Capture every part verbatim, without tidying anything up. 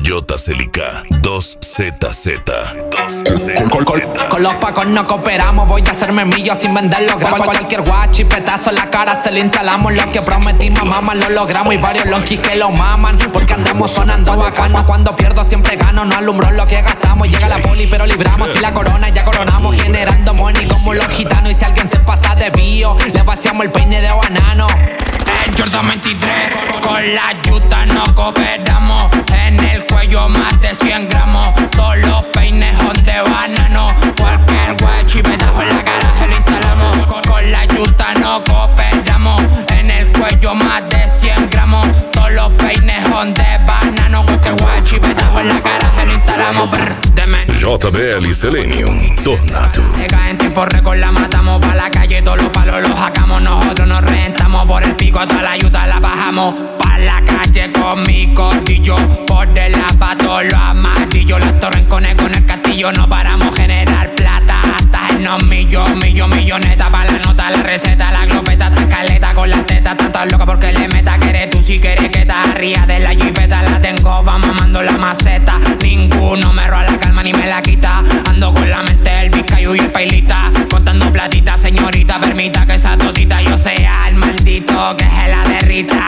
Toyota Celica dos Z Z. Con, con, con, con los pacos no cooperamos. Voy a hacerme millo sin venderlo. Cual, cual, cualquier guachipetazo en la cara se lo instalamos. Lo que prometimos, mamá, lo logramos. Y varios lonquis que lo maman, porque andamos sonando bacano. Cuando pierdo siempre gano. No alumbró lo que gastamos. Llega la poli pero libramos. Y la corona ya coronamos, generando money como los gitanos. Y si alguien se pasa de bio, le vaciamos el peine de banano. En Jordan veintitrés, con la yuta no cooperamos. En el cuello más de cien gramos. Todos los peines son de banano. Cualquier guachipetazo en la cara se lo instalamos. Con, con la yuta no cooperamos. En el cuello más de cien gramos. Todos los peines son de banano. Cualquier guachipetazo en la cara se lo instalamos. J B L Selenium, Tornado. Llega en tiempo récord, la matamos pa' la calle, todos los palos los sacamos. Nosotros nos rentamos por el pico, toda la yuta la bajamos. Pa' la calle con mi cordillo, por de la pa' todos los amarillos. Las torrencones con el castillo, no paramos generar plata hasta en los millos, millos, milloneta. Pa' la nota, la receta, la glopeta, trascaleta con las tetas. Tantas locas porque le meta, que eres tú si quieres que te arriba de la jipeta. La tengo, va mamando la maceta. Ninguno me roba la calma ni me la quita. Ando con la mente del Vizcayo y el pailita, contando platita, señorita, permita que esa totita yo sea el maldito que se la derrita.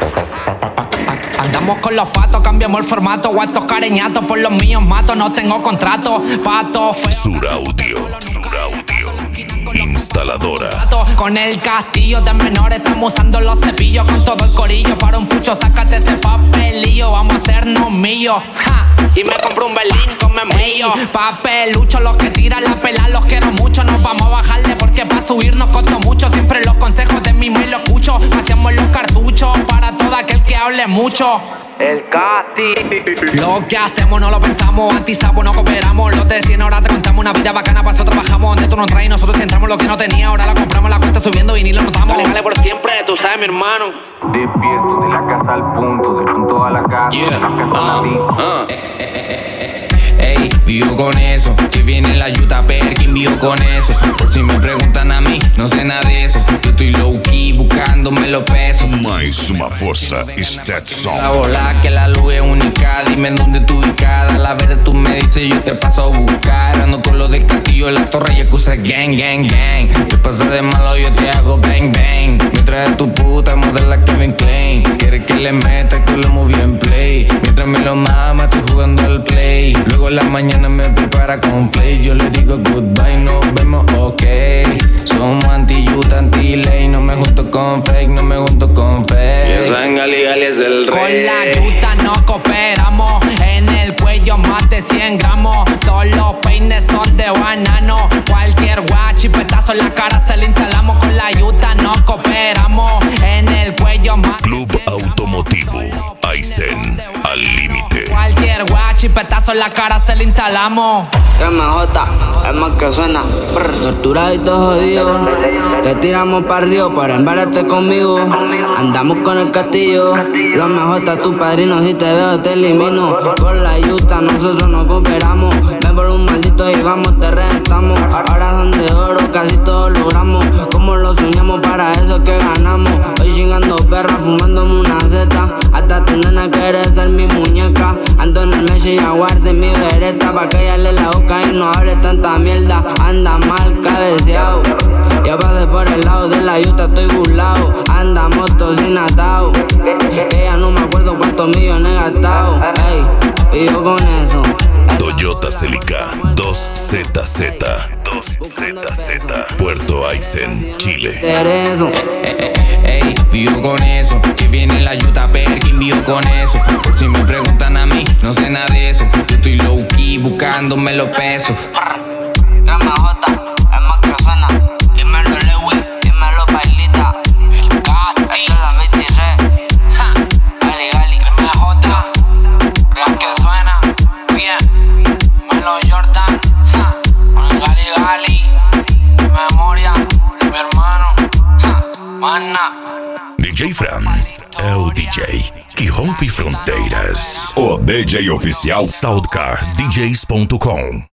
Andamos con los patos, cambiamos el formato. Guatos careñatos, por los míos mato. No tengo contrato, pato feo. Sur Audio, Sur Audio, instaladora. Con el castillo de menores estamos usando los cepillos. Con todo el corillo, para un pucho sácate ese papelillo. Vamos a hacernos millos, ja. Y me compro un Berlín con membrillo. Papelucho, los que tiran la pela, los quiero mucho. Nos vamos a bajarle porque pa' subirnos costó mucho. Siempre los consejos de mi mail lo escucho. Hacemos los cartuchos para todo aquel que hable mucho. El Casti. Lo que hacemos no lo pensamos, anti-sapo no cooperamos. Los de cien ahora te contamos una vida bacana, para eso trabajamos. Donde tú nos traes, nosotros entramos lo que no tenía. Ahora la compramos, la cuenta subiendo y ni lo notamos. Dale, dale por siempre, tú sabes, mi hermano. Despierto de la casa al punto, del punto a la casa, Yeah. de la casa uh, a ti. uh. Ey, vivo con eso, que viene la yuta Perkin, vivo con eso. Por si me preguntan a mí, no sé nada de eso. Yo estoy low key buscándome los pesos. Mais uma força, Stetson. La bola que la luz es única, dime dónde tú ubicada. La verde tú me dices, yo te paso a buscar. Ando con lo del castillo, la torre y excusa gang, gang, gang. Te pasa de malo, yo te hago bang, bang. Mientras es tu puta, modela Kevin Klein. Quiere que le meta, que lo moví en play. Mientras me lo mama, estoy jugando al play. Luego en la mañana me prepara con flake. Yo le digo goodbye, nos vemos, ok. Somos anti-yuta, anti-ley. No me junto con fake, no me junto con fake. Gali, Gali es el Con rey. la yuta no cooperamos. En el cuello más de cien gramos. Todos los peines son de banano. Cualquier guachipetazo en la cara se le instalamos. Con la yuta no cooperamos. En el cuello más Club Automotivo, Aizen, al límite. Cualquier guachipetazo en la cara se le instalamos. M J, es más que suena. Brr. Torturado y todo jodido. Te tiramos para río para embararte conmigo. Andamos con el castillo. Los M J, tu padrino, si te veo te elimino. Por la yuta nosotros no cooperamos. Ven por un maldito y vamos, te reventamos. Ahora son de oro, casi todos logramos. Como lo soñamos, para eso que ganamos. Hoy chingando perra, fumándome una zeta. Hasta tu nena quiere ser mi muñeca. Ando en el Messi y aguarde mi vereta. Pa' que ella le la boca y no hable tanta mierda. Anda mal cabeceado. Ya pasé por el lado de la yuta, estoy burlado. Andamos todos sin atado. Ella no me acuerdo cuántos millones he gastado. Ey, vivo con eso. Toyota Celica dos Z Z. dos Z Z. Puerto Aizen, Chile. Eso. Ey, vivo con eso, que viene la yuta Perkin, vivo con eso. Por si me preguntan a mí, no sé nada de eso. Yo estoy low key buscándome los pesos. M J, es más que suena. Dímelo Lewis, dímelo Bailita. El Casti. Esto es la veintitrés. Ja. Gali, Gali. M J, es que suena. Bien. Melo Jordan. Ja. Con el Gali, Gali. Memoria de mi hermano. Ja. Mana. D J Fran é o D J que rompe fronteiras. O D J oficial Soundcar D Js ponto com